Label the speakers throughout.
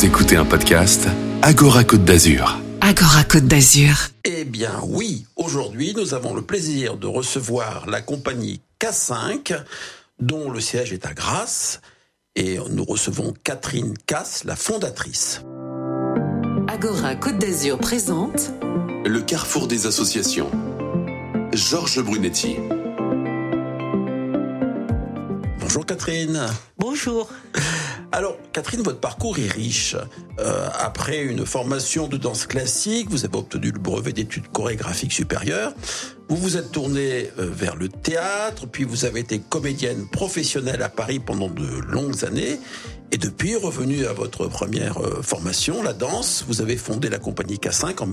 Speaker 1: Vous écoutez un podcast Agora Côte d'Azur.
Speaker 2: Agora Côte d'Azur.
Speaker 3: Eh bien oui, aujourd'hui nous avons le plaisir de recevoir la compagnie K5 dont le siège est à Grasse et nous recevons Catherine Casse, la fondatrice.
Speaker 2: Agora Côte d'Azur présente
Speaker 1: Le carrefour des associations. Georges Brunetti.
Speaker 3: Bonjour Catherine.
Speaker 4: Bonjour.
Speaker 3: Alors Catherine, votre parcours est riche. Après une formation de danse classique, vous avez obtenu le brevet d'études chorégraphiques supérieures. Vous vous êtes tournée vers le théâtre, puis vous avez été comédienne professionnelle à Paris pendant de longues années. Et depuis, revenu à votre première formation, la danse, vous avez fondé la compagnie K5 en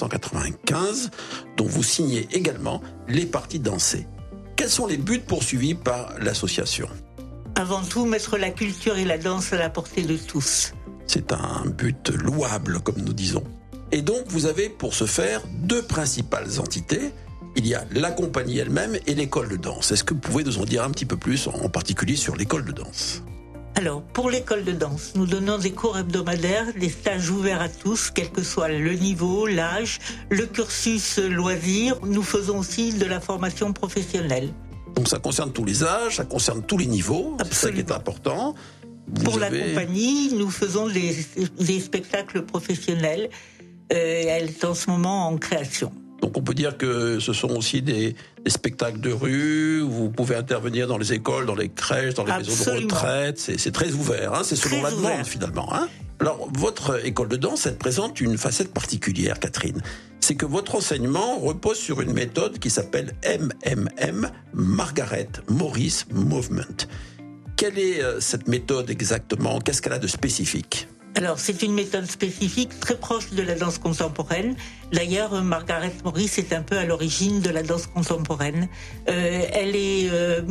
Speaker 3: 1995, dont vous signez également les parties dansées. Quels sont les buts poursuivis par l'association ?
Speaker 4: Avant tout, mettre la culture et la danse à la portée de tous.
Speaker 3: C'est un but louable, comme nous disons. Et donc, vous avez pour ce faire deux principales entités. Il y a la compagnie elle-même et l'école de danse. Est-ce que vous pouvez nous en dire un petit peu plus, en particulier sur l'école de danse ?
Speaker 4: Alors, pour l'école de danse, nous donnons des cours hebdomadaires, des stages ouverts à tous, quel que soit le niveau, l'âge, le cursus loisir. Nous faisons aussi de la formation professionnelle.
Speaker 3: Donc ça concerne tous les âges, ça concerne tous les niveaux,
Speaker 4: Absolument.
Speaker 3: C'est ça qui est important.
Speaker 4: La compagnie, nous faisons des spectacles professionnels. Elle est en ce moment en création.
Speaker 3: Donc on peut dire que ce sont aussi des spectacles de rue, vous pouvez intervenir dans les écoles, dans les crèches, dans les maisons de retraite, c'est très ouvert, hein, c'est selon la demande finalement. Hein. Alors votre école de danse, elle présente une facette particulière, Catherine. C'est que votre enseignement repose sur une méthode qui s'appelle MMM, Margaret Morris Movement. Quelle est cette méthode exactement ? Qu'est-ce qu'elle a de spécifique ?
Speaker 4: Alors, c'est une méthode spécifique très proche de la danse contemporaine. D'ailleurs, Margaret Morris est un peu à l'origine de la danse contemporaine. Elle est,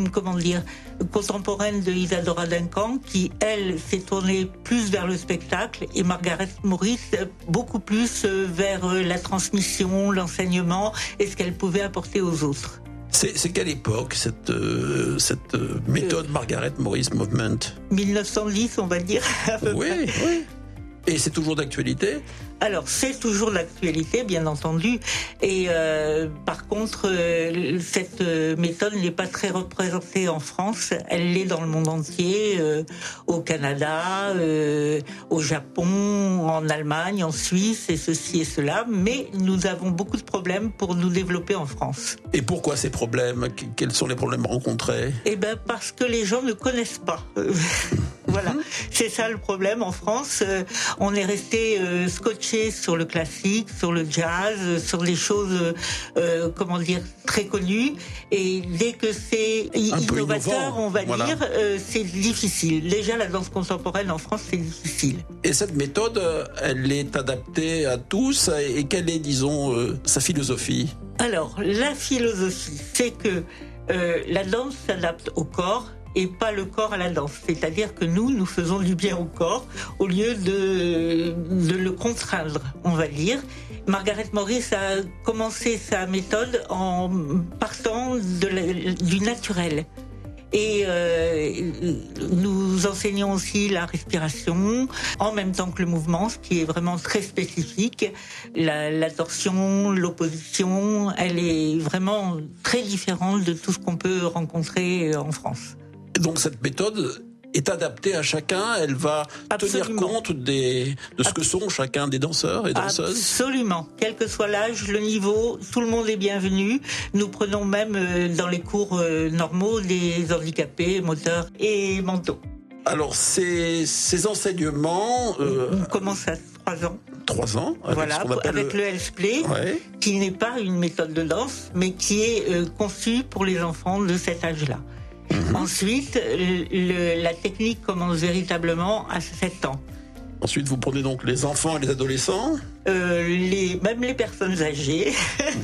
Speaker 4: contemporaine de Isadora Duncan, qui, elle, s'est tournée plus vers le spectacle, et Margaret Morris, beaucoup plus vers la transmission, l'enseignement, et ce qu'elle pouvait apporter aux autres.
Speaker 3: C'est quelle époque, cette méthode Margaret Morris Movement ?
Speaker 4: 1910, on va dire, à peu près.
Speaker 3: Oui. Et c'est toujours d'actualité ?
Speaker 4: Alors, c'est toujours d'actualité, bien entendu. Et par contre, cette méthode n'est pas très représentée en France. Elle l'est dans le monde entier, au Canada, au Japon, en Allemagne, en Suisse, et ceci et cela. Mais nous avons beaucoup de problèmes pour nous développer en France.
Speaker 3: Et pourquoi ces problèmes ? Quels sont les problèmes rencontrés ?
Speaker 4: Eh bien, parce que les gens ne connaissent pas. Voilà, c'est ça le problème en France. On est resté scotché sur le classique, sur le jazz, sur des choses, très connues. Et dès que c'est innovateur, on va dire, c'est difficile. Déjà, la danse contemporaine en France, c'est difficile.
Speaker 3: Et cette méthode, elle est adaptée à tous. Et quelle est, disons, sa philosophie ? Alors,
Speaker 4: la philosophie, c'est que la danse s'adapte au corps, et pas le corps à la danse. C'est-à-dire que nous faisons du bien au corps au lieu de le contraindre, on va dire. Margaret Morris a commencé sa méthode en partant du naturel. Et nous enseignons aussi la respiration, en même temps que le mouvement, ce qui est vraiment très spécifique. La torsion, l'opposition, elle est vraiment très différente de tout ce qu'on peut rencontrer en France.
Speaker 3: Donc cette méthode est adaptée à chacun, elle va tenir compte de ce que sont chacun des danseurs et danseuses ?
Speaker 4: Absolument, quel que soit l'âge, le niveau, tout le monde est bienvenu. Nous prenons même dans les cours normaux des handicapés moteurs et mentaux.
Speaker 3: Alors ces enseignements...
Speaker 4: On commence à 3 ans.
Speaker 3: 3 ans,
Speaker 4: avec le Health-Play, qui n'est pas une méthode de danse, mais qui est conçue pour les enfants de cet âge-là. Ensuite, la technique commence véritablement à 7 ans.
Speaker 3: Ensuite, vous prenez donc les enfants et les adolescents ?
Speaker 4: Même les personnes âgées.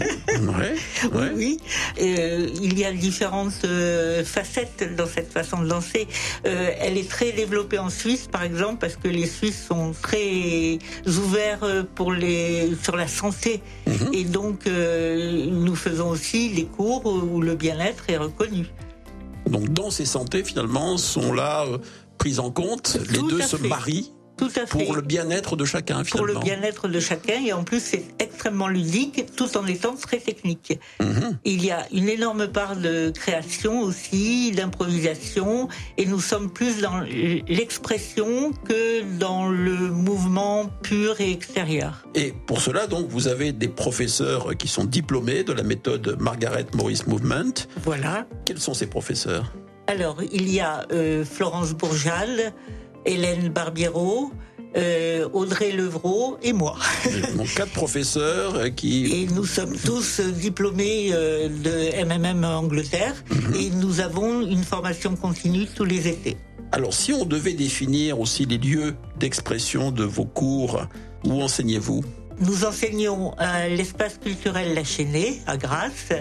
Speaker 4: Oui. Il y a différentes facettes dans cette façon de danser. Elle est très développée en Suisse, par exemple, parce que les Suisses sont très ouverts sur la santé. Et donc, nous faisons aussi des cours où le bien-être est reconnu. Donc
Speaker 3: danse et santé, finalement, sont là prises en compte. Les deux se marient.
Speaker 4: Tout à fait.
Speaker 3: Pour le bien-être de chacun, finalement.
Speaker 4: Pour le bien-être de chacun, et en plus c'est extrêmement ludique, tout en étant très technique. Il y a une énorme part de création aussi, d'improvisation, et nous sommes plus dans l'expression que dans le mouvement pur et extérieur.
Speaker 3: Et pour cela, donc, vous avez des professeurs qui sont diplômés de la méthode Margaret Morris Movement.
Speaker 4: Voilà.
Speaker 3: Quels sont ces professeurs ?
Speaker 4: Alors, il y a Florence Bourjal, Hélène Barbiero, Audrey Levrault et moi.
Speaker 3: Donc 4 professeurs qui...
Speaker 4: Et nous sommes tous diplômés de MMM Angleterre et nous avons une formation continue tous les étés.
Speaker 3: Alors si on devait définir aussi les lieux d'expression de vos cours, où enseignez-vous ?
Speaker 4: Nous enseignons à l'espace culturel La Chênaie, à Grasse,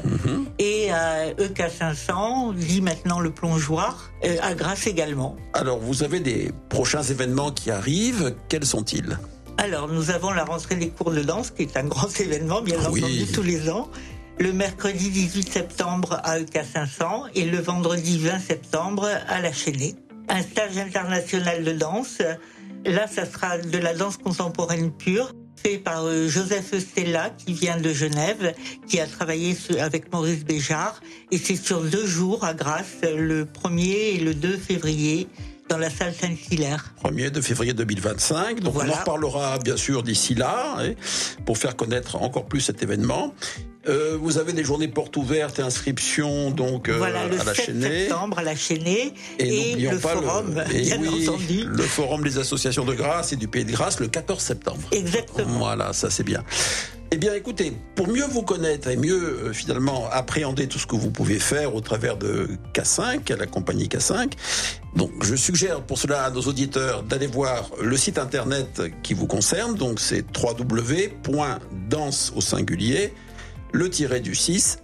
Speaker 4: et à EK 500, dit maintenant le Plongeoir, à Grasse également.
Speaker 3: Alors, vous avez des prochains événements qui arrivent. Quels sont-ils ?
Speaker 4: Alors, nous avons la rentrée des cours de danse, qui est un grand événement, bien entendu, tous les ans. Le mercredi 18 septembre à EK 500 et le vendredi 20 septembre à La Chênaie. Un stage international de danse. Là, ça sera de la danse contemporaine pure, fait par Joseph Stella, qui vient de Genève, qui a travaillé avec Maurice Béjart. Et c'est sur 2 jours à Grasse, le 1er et le 2 février, dans la salle Saint-Hilaire.
Speaker 3: 1er de février 2025. Donc voilà. On en reparlera bien sûr d'ici là, pour faire connaître encore plus cet événement. Vous avez des journées portes ouvertes et inscriptions donc
Speaker 4: voilà,
Speaker 3: à la Chênaie.
Speaker 4: Le 7 septembre à la Chênaie et le
Speaker 3: pas
Speaker 4: forum, bien entendu.
Speaker 3: Le forum des associations de Grasse et du Pays de Grasse le 14 septembre.
Speaker 4: Exactement.
Speaker 3: Voilà, ça c'est bien. Eh bien, écoutez, pour mieux vous connaître et mieux, finalement, appréhender tout ce que vous pouvez faire au travers de K5, la compagnie K5, donc je suggère pour cela à nos auditeurs d'aller voir le site internet qui vous concerne, donc c'est www.danse au singulier, le-6,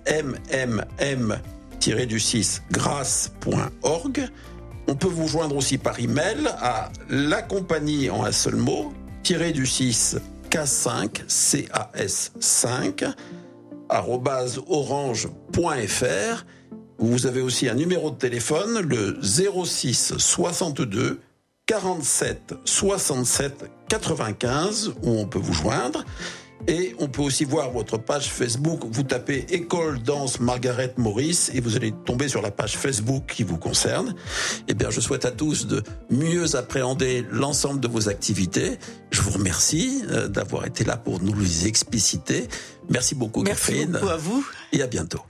Speaker 3: mmm-6, grasse.org. On peut vous joindre aussi par email à la compagnie en un seul mot, -6, K5, CAS5, @orange.fr. Vous avez aussi un numéro de téléphone, le 06 62 47 67 95, où on peut vous joindre. Et on peut aussi voir votre page Facebook. Vous tapez École Danse Margaret Morris et vous allez tomber sur la page Facebook qui vous concerne. Eh bien, je souhaite à tous de mieux appréhender l'ensemble de vos activités. Je vous remercie d'avoir été là pour nous les expliciter. Merci beaucoup, Catherine.
Speaker 4: Merci beaucoup à vous.
Speaker 3: Et à bientôt.